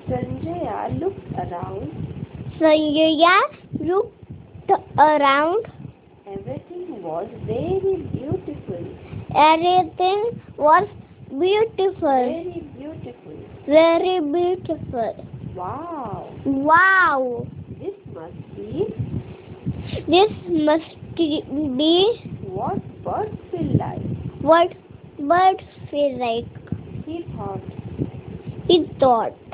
Sanjaya looked around. Sanjaya looked around. Everything was very beautiful. Everything was beautiful. Very beautiful. Very beautiful. Wow. Wow. This must be This must be what birds feel like. what birds feel like. He thought. He thought.